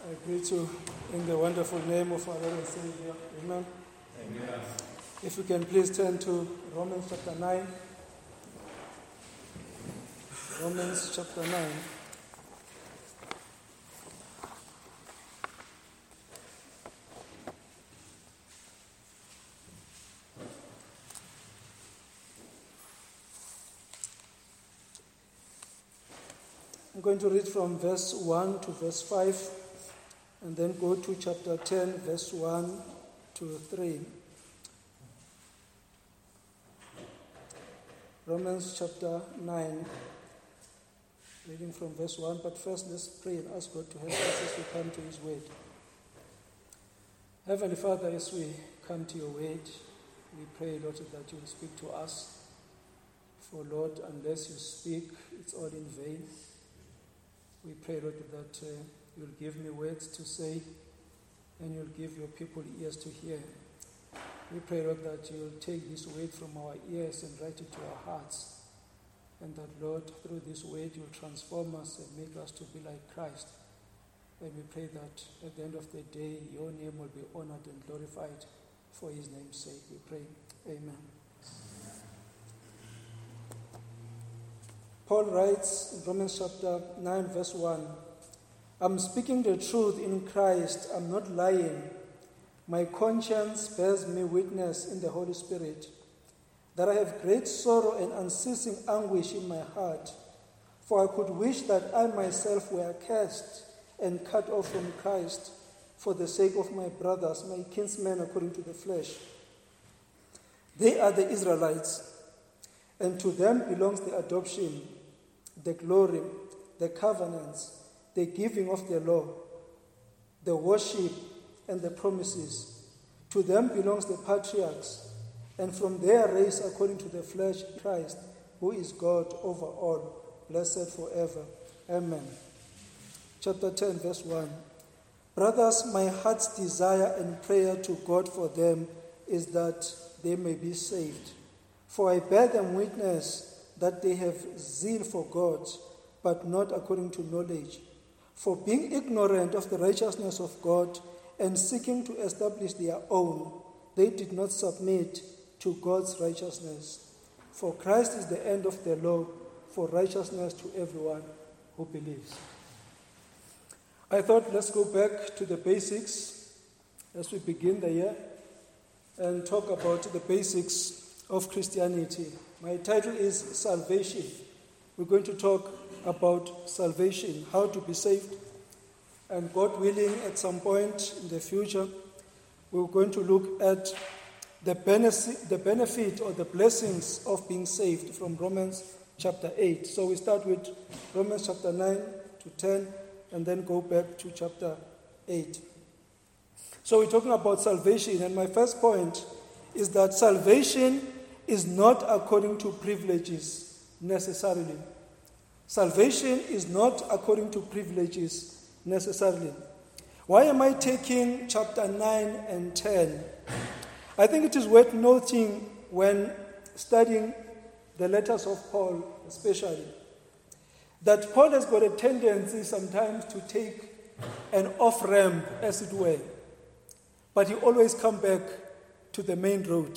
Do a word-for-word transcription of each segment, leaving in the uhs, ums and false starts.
I greet you in the wonderful name of our Lord and Savior. Amen. Amen. If you can please turn to Romans chapter nine. Romans chapter nine. I'm going to read from verse one to verse five, and then go to chapter ten, verse one to three. Romans chapter nine, reading from verse one, but first let's pray and ask God to help us as we come to His word. Heavenly Father, as we come to your word, we pray, Lord, that you will speak to us. For, Lord, unless you speak, it's all in vain. We pray, Lord, that uh, you'll give me words to say and you'll give your people ears to hear. We pray, Lord, that you'll take this word from our ears and write it to our hearts. And that, Lord, through this word, you'll transform us and make us to be like Christ. And we pray that at the end of the day, your name will be honored and glorified for his name's sake. We pray. Amen. Paul writes in Romans chapter nine, verse one, I'm speaking the truth in Christ, I'm not lying. My conscience bears me witness in the Holy Spirit that I have great sorrow and unceasing anguish in my heart. For I could wish that I myself were accursed and cut off from Christ for the sake of my brothers, my kinsmen according to the flesh. They are the Israelites, and to them belongs the adoption, the glory, the covenants, the giving of the law, the worship, and the promises. To them belongs the patriarchs, and from their race, according to the flesh, Christ, who is God over all, blessed forever. Amen. Chapter ten, verse one. Brothers, my heart's desire and prayer to God for them is that they may be saved. For I bear them witness that they have zeal for God, but not according to knowledge. For being ignorant of the righteousness of God and seeking to establish their own, they did not submit to God's righteousness. For Christ is the end of the law for righteousness to everyone who believes. I thought let's go back to the basics as we begin the year and talk about the basics of Christianity. My title is Salvation. We're going to talk about salvation, how to be saved. And God willing, at some point in the future, we're going to look at the benefit, the benefit or the blessings of being saved from Romans chapter eight. So we start with Romans chapter nine to ten, and then go back to chapter eight. So we're talking about salvation, and my first point is that salvation is not according to privileges necessarily. Salvation is not according to privileges necessarily. Why am I taking chapter nine and ten? I think it is worth noting when studying the letters of Paul especially, that Paul has got a tendency sometimes to take an off-ramp, as it were, but he always comes back to the main road.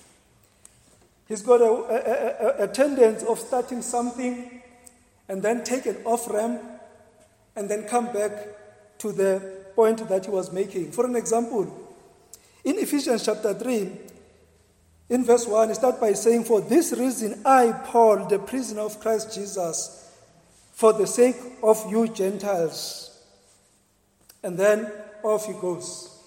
He's got a, a, a, a tendency of starting something and then take an off-ramp and then come back to the point that he was making. For an example, in Ephesians chapter three, in verse one, he starts by saying, For this reason I, Paul, the prisoner of Christ Jesus, for the sake of you Gentiles. And then off he goes.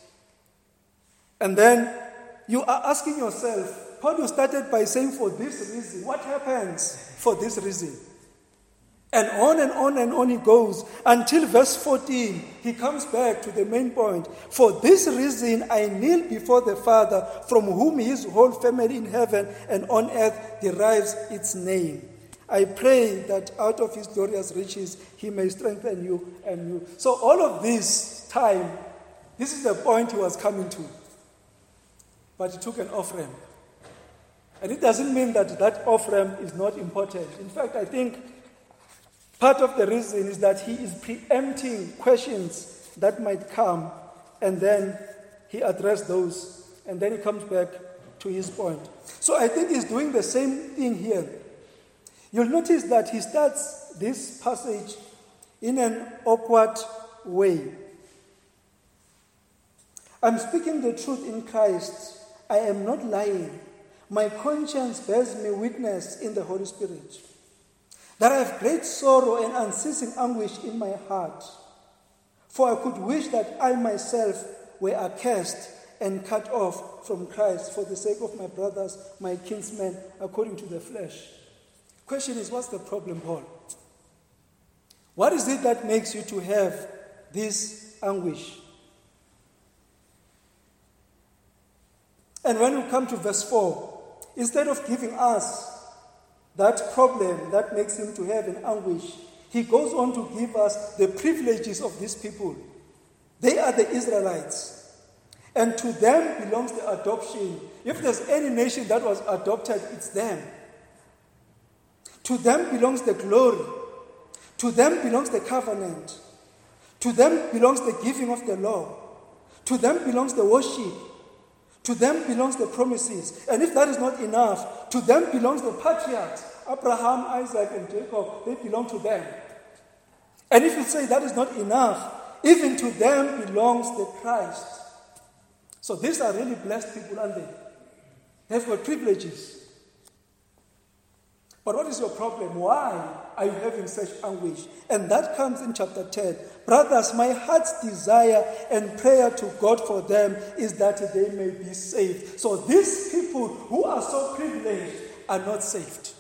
And then you are asking yourself, Paul, you started by saying, for this reason. What happens for this reason? And on and on and on he goes until verse fourteen. He comes back to the main point. For this reason I kneel before the Father, from whom his whole family in heaven and on earth derives its name. I pray that out of his glorious riches he may strengthen you and you. So all of this time, this is the point he was coming to. But he took an off-ramp. And it doesn't mean that that off-ramp is not important. In fact, I think part of the reason is that he is preempting questions that might come, and then he addressed those, and then he comes back to his point. So I think he's doing the same thing here. You'll notice that he starts this passage in an awkward way. I'm speaking the truth in Christ. I am not lying. My conscience bears me witness in the Holy Spirit that I have great sorrow and unceasing anguish in my heart. For I could wish that I myself were accursed and cut off from Christ for the sake of my brothers, my kinsmen, according to the flesh. Question is, what's the problem, Paul? What is it that makes you to have this anguish? And when we come to verse four, instead of giving us that problem that makes him to have an anguish, he goes on to give us the privileges of these people. They are the Israelites. And to them belongs the adoption. If there's any nation that was adopted, it's them. To them belongs the glory. To them belongs the covenant. To them belongs the giving of the law. To them belongs the worship. To them belongs the promises. And if that is not enough, to them belongs the patriarchs. Abraham, Isaac, and Jacob, they belong to them. And if you say that is not enough, even to them belongs the Christ. So these are really blessed people, aren't they? They've got privileges. But what is your problem? Why are you having such anguish? And that comes in chapter ten. Brothers, my heart's desire and prayer to God for them is that they may be saved. So these people who are so privileged are not saved.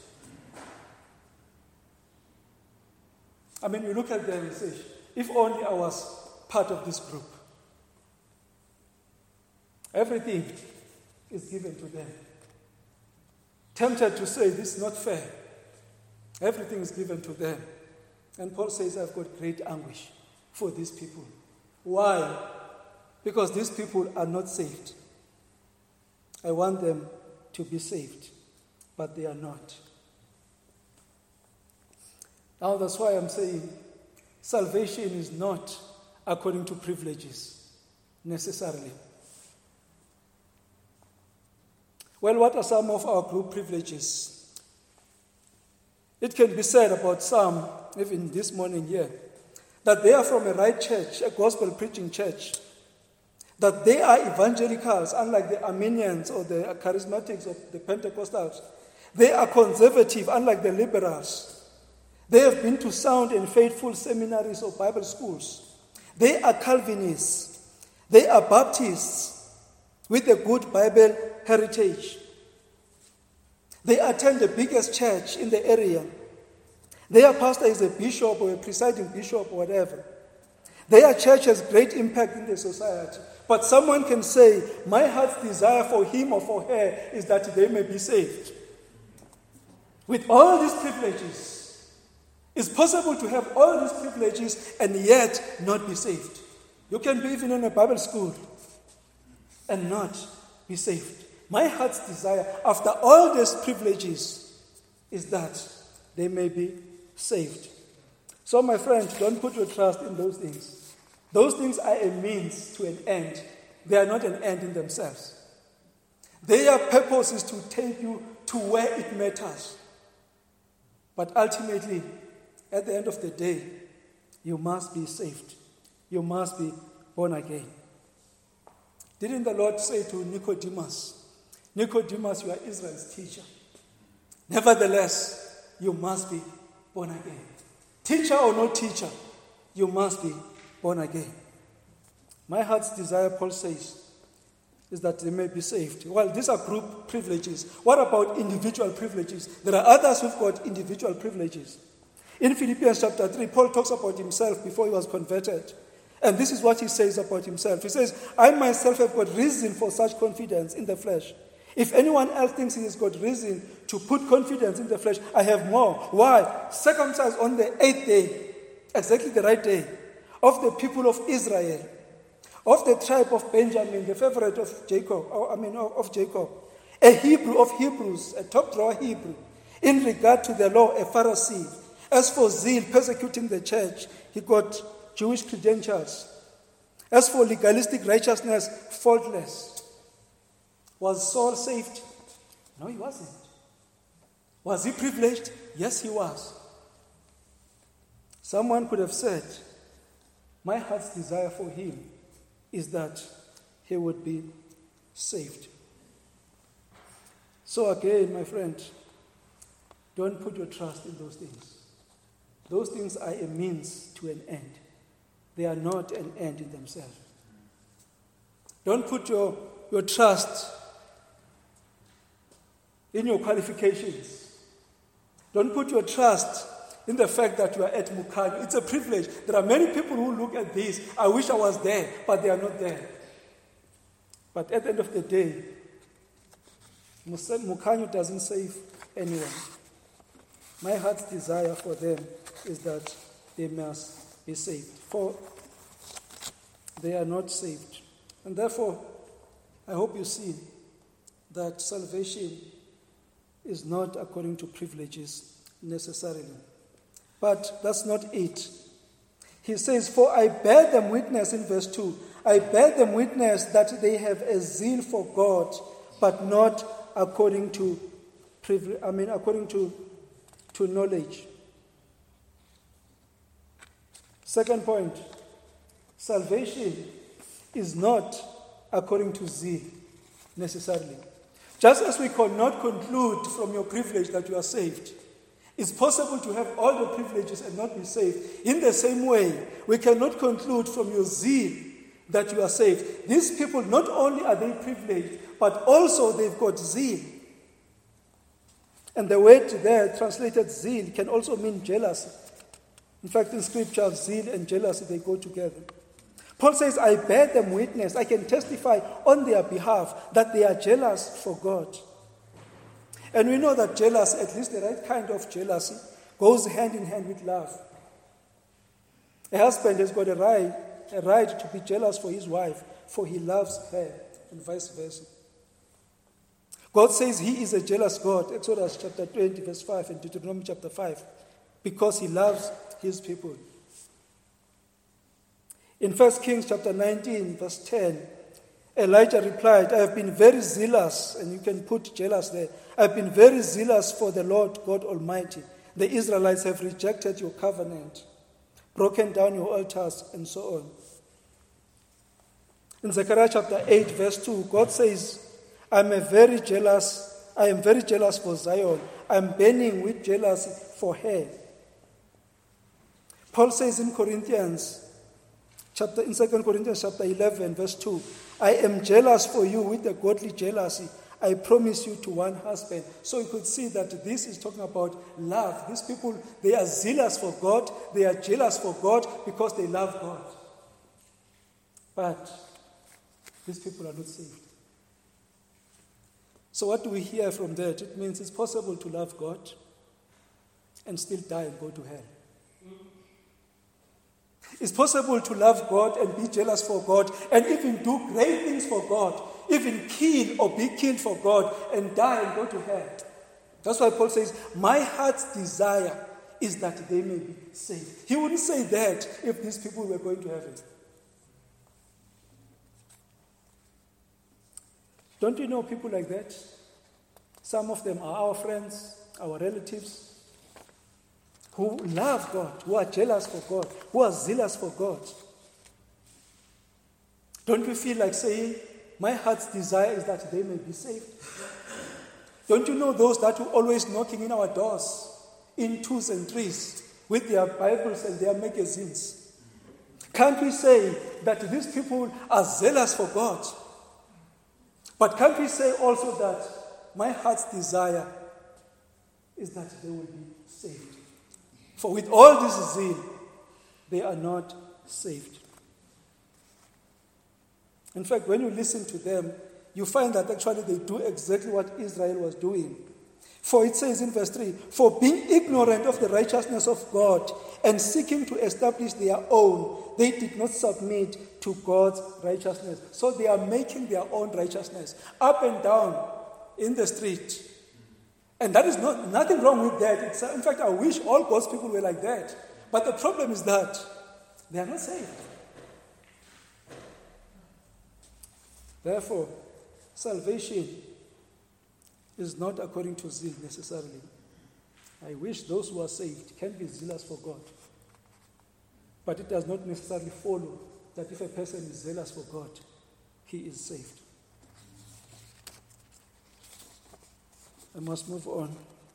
I mean, you look at them and say, if only I was part of this group. Everything is given to them. Tempted to say, this is not fair. Everything is given to them. And Paul says, I've got great anguish for these people. Why? Because these people are not saved. I want them to be saved, but they are not. Now that's why I'm saying salvation is not according to privileges, necessarily. Well, what are some of our group privileges? It can be said about some, even this morning here, that they are from a right church, a gospel-preaching church, that they are evangelicals, unlike the Armenians or the charismatics or the Pentecostals. They are conservative, unlike the liberals. They have been to sound and faithful seminaries or Bible schools. They are Calvinists. They are Baptists with a good Bible heritage. They attend the biggest church in the area. Their pastor is a bishop or a presiding bishop or whatever. Their church has great impact in the society. But someone can say, my heart's desire for him or for her is that they may be saved. With all these privileges, it's possible to have all these privileges and yet not be saved. You can be even in a Bible school and not be saved. My heart's desire, after all these privileges, is that they may be saved. So, my friend, don't put your trust in those things. Those things are a means to an end. They are not an end in themselves. Their purpose is to take you to where it matters. But ultimately, at the end of the day, you must be saved. You must be born again. Didn't the Lord say to Nicodemus, Nicodemus, you are Israel's teacher. Nevertheless, you must be born again. Teacher or no teacher, you must be born again. My heart's desire, Paul says, is that they may be saved. Well, these are group privileges. What about individual privileges? There are others who've got individual privileges. In Philippians chapter three, Paul talks about himself before he was converted. And this is what he says about himself. He says, I myself have got reason for such confidence in the flesh. If anyone else thinks he has got reason to put confidence in the flesh, I have more. Why? Circumcised on the eighth day, exactly the right day, of the people of Israel, of the tribe of Benjamin, the favorite of Jacob, or, I mean of, of Jacob, a Hebrew of Hebrews, a top drawer Hebrew, in regard to the law, a Pharisee. As for zeal, persecuting the church, he got Jewish credentials. As for legalistic righteousness, faultless. Was Saul saved? No, he wasn't. Was he privileged? Yes, he was. Someone could have said, my heart's desire for him is that he would be saved. So again, my friend, don't put your trust in those things. Those things are a means to an end. They are not an end in themselves. Don't put your, your trust in your qualifications. Don't put your trust in the fact that you are at Mukanyu. It's a privilege. There are many people who look at this. I wish I was there, but they are not there. But at the end of the day, Mukanyu doesn't save anyone. My heart's desire for them is that they must be saved. For they are not saved. And therefore, I hope you see that salvation is not according to privileges necessarily. But that's not it. He says, for I bear them witness in verse two. I bear them witness that they have a zeal for God, but not according to privilege, I mean according to, to knowledge. Second point, salvation is not according to zeal necessarily. Just as we cannot conclude from your privilege that you are saved, it's possible to have all the privileges and not be saved. In the same way, we cannot conclude from your zeal that you are saved. These people, not only are they privileged, but also they've got zeal. And the word there, translated zeal, can also mean jealousy. In fact, in Scripture, zeal and jealousy, they go together. Paul says, I bear them witness, I can testify on their behalf that they are jealous for God. And we know that jealousy, at least the right kind of jealousy, goes hand in hand with love. A husband has got a right, a right to be jealous for his wife, for he loves her, and vice versa. God says he is a jealous God, Exodus chapter twenty, verse five, and Deuteronomy chapter five, because he loves his people. In First Kings chapter nineteen, verse ten, Elijah replied, I have been very zealous, and you can put jealous there. I have been very zealous for the Lord God Almighty. The Israelites have rejected your covenant, broken down your altars, and so on. In Zechariah chapter eight, verse two, God says, I am a very jealous, I am very jealous for Zion. I am burning with jealousy for her. Paul says in Corinthians, chapter in Second Corinthians chapter eleven, verse two, I am jealous for you with a godly jealousy. I promise you to one husband. So you could see that this is talking about love. These people, they are zealous for God. They are jealous for God because they love God. But these people are not saved. So what do we hear from that? It means it's possible to love God and still die and go to hell. It's possible to love God and be jealous for God and even do great things for God, even kill or be killed for God and die and go to hell. That's why Paul says, my heart's desire is that they may be saved. He wouldn't say that if these people were going to heaven. Don't you know people like that? Some of them are our friends, our relatives, who love God, who are jealous for God, who are zealous for God. Don't we feel like saying, my heart's desire is that they may be saved? Don't you know those that are always knocking in our doors in twos and threes with their Bibles and their magazines? Can't we say that these people are zealous for God? But can't we say also that my heart's desire is that they will be saved? For with all this zeal, they are not saved. In fact, when you listen to them, you find that actually they do exactly what Israel was doing. For it says in verse three, for being ignorant of the righteousness of God and seeking to establish their own, they did not submit to God's righteousness. So they are making their own righteousness up and down in the street. And that is not nothing wrong with that. It's, in fact, I wish all God's people were like that. But the problem is that they are not saved. Therefore, salvation is not according to zeal necessarily. I wish those who are saved can be zealous for God. But it does not necessarily follow that if a person is zealous for God, he is saved. I must move on.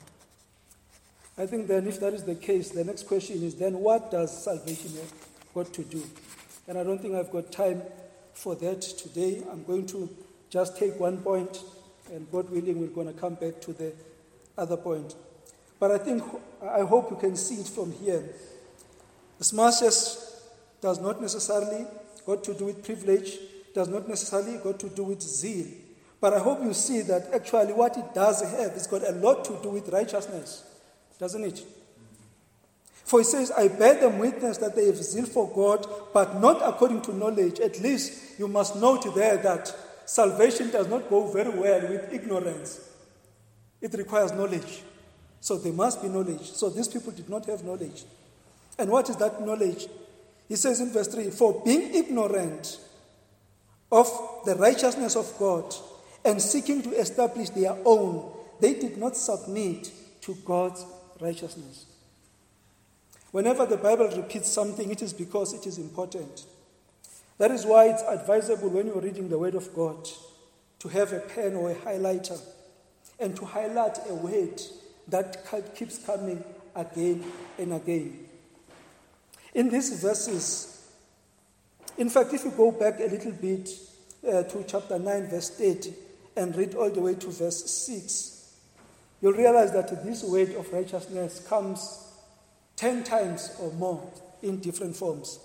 I think then if that is the case, the next question is then what does salvation have got to do? And I don't think I've got time for that today. I'm going to just take one point, and God willing, we're going to come back to the other point. But I think, I hope you can see it from here. The smartness does not necessarily got to do with privilege, does not necessarily got to do with zeal. But I hope you see that actually what it does have, it's got a lot to do with righteousness, doesn't it? For it says, I bear them witness that they have zeal for God, but not according to knowledge. At least you must note there that salvation does not go very well with ignorance. It requires knowledge. So there must be knowledge. So these people did not have knowledge. And what is that knowledge? He says in verse three, for being ignorant of the righteousness of God and seeking to establish their own, they did not submit to God's righteousness. Whenever the Bible repeats something, it is because it is important. That is why it's advisable when you're reading the Word of God to have a pen or a highlighter and to highlight a word that keeps coming again and again. In these verses, in fact, if you go back a little bit uh, to chapter nine, verse thirty, and read all the way to verse six, you'll realize that this word of righteousness comes ten times or more in different forms.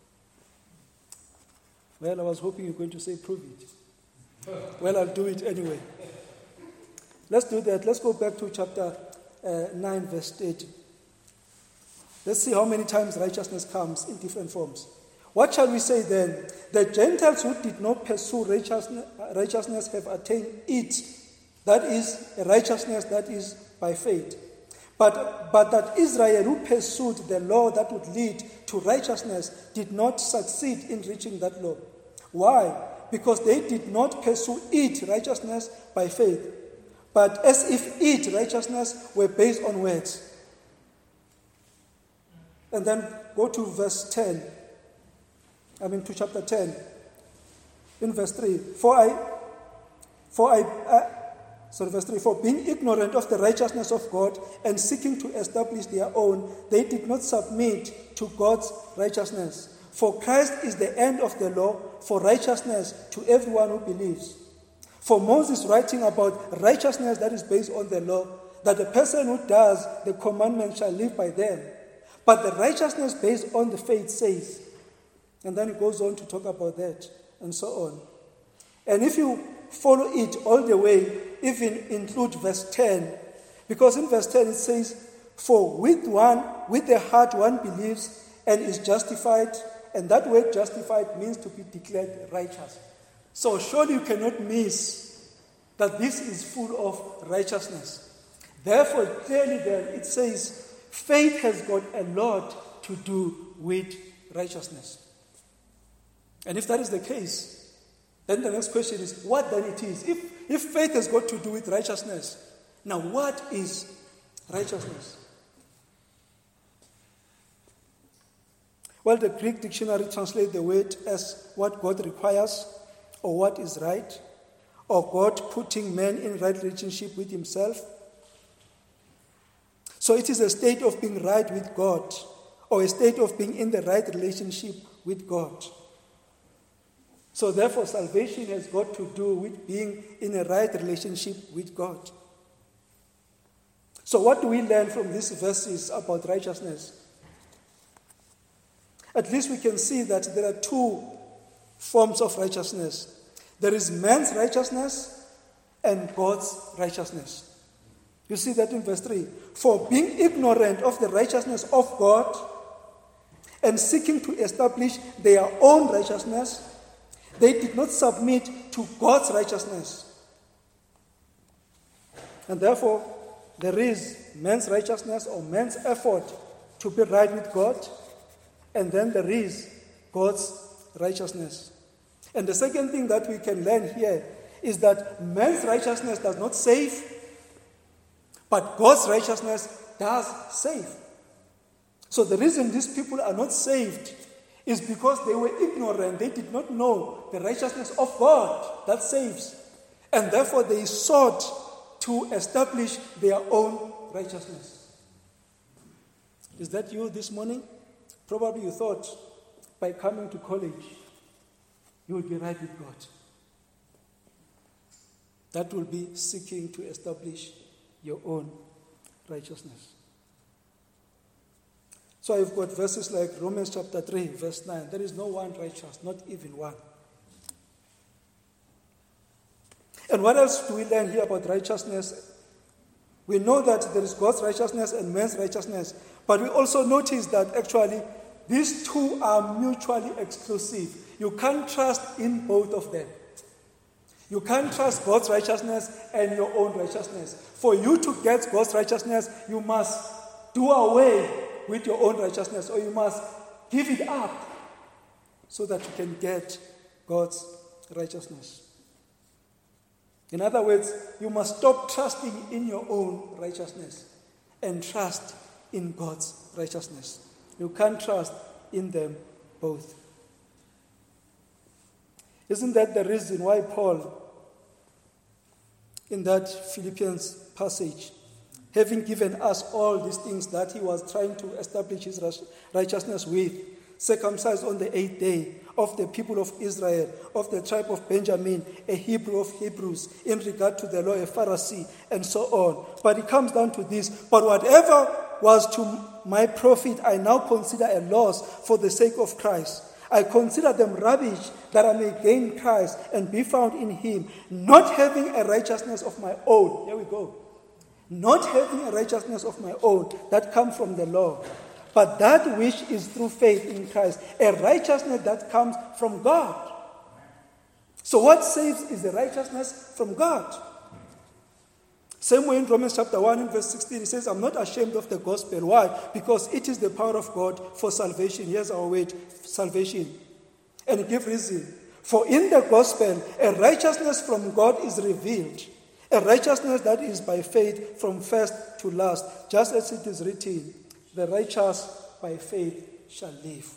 Well, I was hoping you were going to say, prove it. Well, I'll do it anyway. Let's do that. Let's go back to chapter uh, nine, verse thirty. Let's see how many times righteousness comes in different forms. What shall we say then? The Gentiles who did not pursue righteousness, righteousness have attained it. That is, a righteousness that is by faith. But, but that Israel who pursued the law that would lead to righteousness did not succeed in reaching that law. Why? Because they did not pursue it, righteousness, by faith, but as if it, righteousness, were based on words. And then go to verse ten. I mean to chapter ten. In verse three. For I, for I, uh, sorry, verse three. For being ignorant of the righteousness of God and seeking to establish their own, they did not submit to God's righteousness. For Christ is the end of the law for righteousness to everyone who believes. For Moses writing about righteousness that is based on the law, that the person who does the commandments shall live by them. But the righteousness based on the faith says, and then it goes on to talk about that, and so on. And if you follow it all the way, even include verse ten, because in verse ten it says, for with one, with the heart one believes and is justified, and that word justified means to be declared righteous. So surely you cannot miss that this is full of righteousness. Therefore, clearly there it says, faith has got a lot to do with righteousness. And if that is the case, then the next question is, what then it is? If, if faith has got to do with righteousness, now what is righteousness? Well, the Greek dictionary translates the word as what God requires, or what is right, or God putting man in right relationship with himself. So it is a state of being right with God, or a state of being in the right relationship with God. So therefore, salvation has got to do with being in a right relationship with God. So what do we learn from these verses about righteousness? At least we can see that there are two forms of righteousness. There is man's righteousness and God's righteousness. You see that in verse three. For being ignorant of the righteousness of God and seeking to establish their own righteousness, they did not submit to God's righteousness. And therefore, there is man's righteousness or man's effort to be right with God, and then there is God's righteousness. And the second thing that we can learn here is that man's righteousness does not save, but God's righteousness does save. So the reason these people are not saved is because they were ignorant. They did not know the righteousness of God that saves. And therefore they sought to establish their own righteousness. Is that you this morning? Probably you thought by coming to college, you will be right with God. That will be seeking to establish your own righteousness. So I've got verses like Romans chapter three, verse nine. There is no one righteous, not even one. And what else do we learn here about righteousness? We know that there is God's righteousness and man's righteousness, but we also notice that actually these two are mutually exclusive. You can't trust in both of them. You can't trust God's righteousness and your own righteousness. For you to get God's righteousness, you must do away with your own righteousness, or you must give it up so that you can get God's righteousness. In other words, you must stop trusting in your own righteousness and trust in God's righteousness. You can't trust in them both. Isn't that the reason why Paul, in that Philippians passage, having given us all these things that he was trying to establish his righteousness with, circumcised on the eighth day, of the people of Israel, of the tribe of Benjamin, a Hebrew of Hebrews, in regard to the law, a Pharisee, and so on. But it comes down to this: but whatever was to my profit, I now consider a loss for the sake of Christ. I consider them rubbish, that I may gain Christ and be found in him, not having a righteousness of my own. Here we go. Not having a righteousness of my own that comes from the law, but that which is through faith in Christ, a righteousness that comes from God. So what saves is the righteousness from God. Same way in Romans chapter one and verse sixteen, it says, I'm not ashamed of the gospel. Why? Because it is the power of God for salvation. Here's our word, salvation. And give reason. For in the gospel, a righteousness from God is revealed. A righteousness that is by faith from first to last. Just as it is written, the righteous by faith shall live.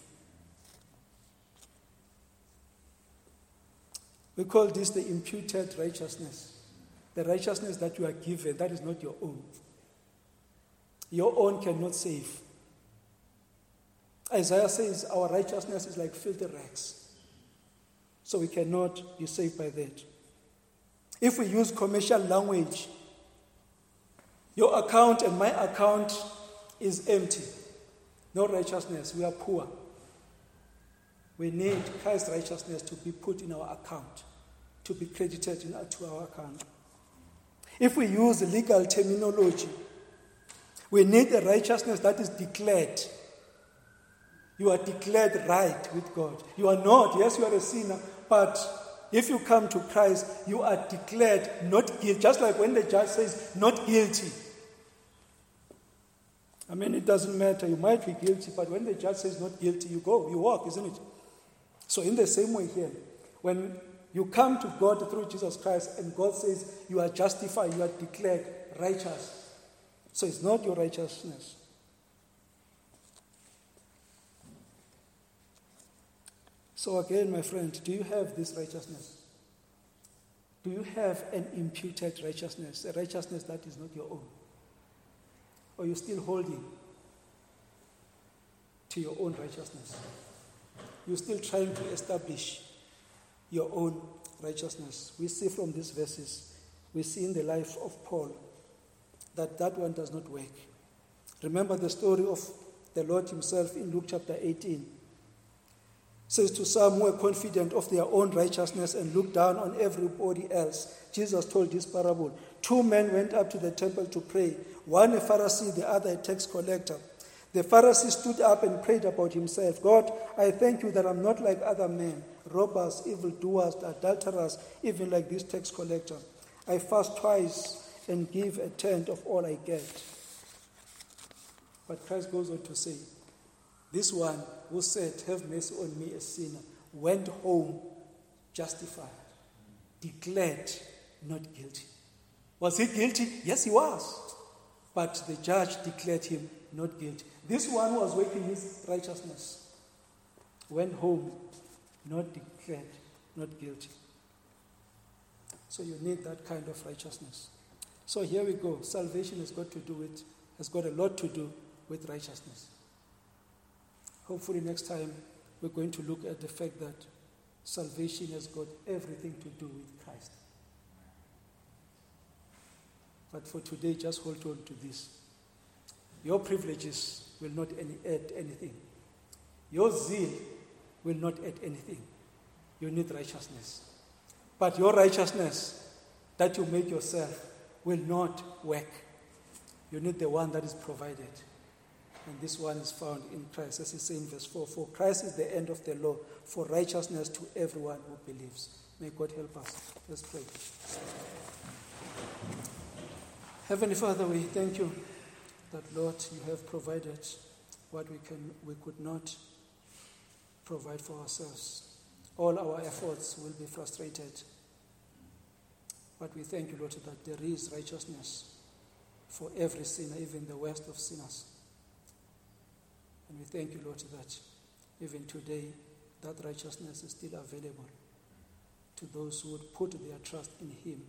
We call this the imputed righteousness. The righteousness that you are given, that is not your own. Your own cannot save. Isaiah says our righteousness is like filthy rags. So we cannot be saved by that. If we use commercial language, your account and my account is empty. No righteousness. We are poor. We need Christ's righteousness to be put in our account, to be credited in, to our account. If we use legal terminology, we need a righteousness that is declared. You are declared right with God. You are not. Yes, you are a sinner, but if you come to Christ, you are declared not guilty. Just like when the judge says not guilty. I mean, it doesn't matter. You might be guilty, but when the judge says not guilty, you go, you walk, isn't it? So in the same way here, when you come to God through Jesus Christ and God says you are justified, you are declared righteous. So it's not your righteousness. So again, my friend, do you have this righteousness? Do you have an imputed righteousness, a righteousness that is not your own? Or are you still holding to your own righteousness? You're still trying to establish your own righteousness. We see from these verses, we see in the life of Paul that that one does not work. Remember the story of the Lord himself in Luke chapter eighteen. It says, to some who were confident of their own righteousness and looked down on everybody else, Jesus told this parable. Two men went up to the temple to pray, one a Pharisee, the other a tax collector. The Pharisee stood up and prayed about himself. God, I thank you that I'm not like other men, robbers, evildoers, adulterers, even like this tax collector. I fast twice and give a tenth of all I get. But Christ goes on to say, this one who said, have mercy on me, a sinner, went home justified, declared not guilty. Was he guilty? Yes, he was. But the judge declared him not guilty. This one was working his righteousness. Went home, not declared not guilty. So you need that kind of righteousness. So here we go. Salvation has got to do with, has got a lot to do with righteousness. Hopefully next time we're going to look at the fact that salvation has got everything to do with Christ. But for today, just hold on to this. Your privileges will not any, add anything. Your zeal will not add anything. You need righteousness. But your righteousness that you make yourself will not work. You need the one that is provided. And this one is found in Christ. As he says in verse four, for Christ is the end of the law, for righteousness to everyone who believes. May God help us. Let's pray. Heavenly Father, we thank you that, Lord, you have provided what we can we could not provide for ourselves. All our efforts will be frustrated. But we thank you, Lord, that there is righteousness for every sinner, even the worst of sinners. And we thank you, Lord, that even today that righteousness is still available to those who would put their trust in him,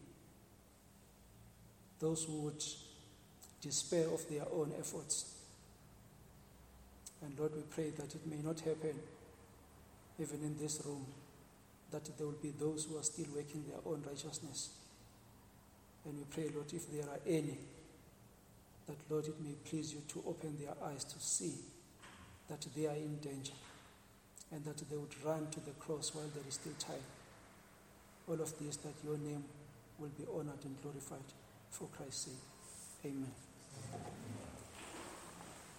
those who would despair of their own efforts. And Lord, we pray that it may not happen even in this room, that there will be those who are still working their own righteousness. And we pray, Lord, if there are any, that, Lord, it may please you to open their eyes to see that they are in danger and that they would run to the cross while there is still time. All of this, that your name will be honored and glorified for Christ's sake. Amen.